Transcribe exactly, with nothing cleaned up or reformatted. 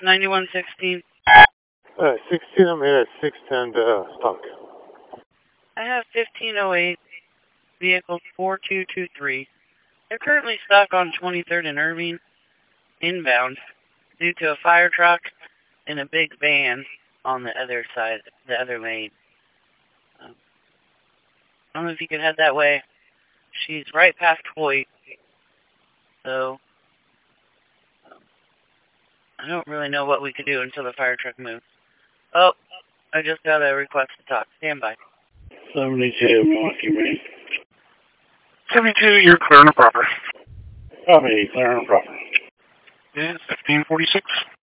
ninety-one sixteen. Uh, sixteen, I'm here at six ten to uh, stock. I have fifteen oh eight, vehicle four two two three. They're currently stuck on twenty-third and Irving, inbound, due to a fire truck and a big van on the other side, the other lane. Um, I don't know if you could head that way. She's right past Hoyt, so um, I don't really know what we could do until the fire truck moves. Oh, I just got a request to talk. Stand by. seventy-two, Milwaukee Main. seventy-two, you're clear and proper. Copy, clear and proper. Yeah, fifteen forty-six.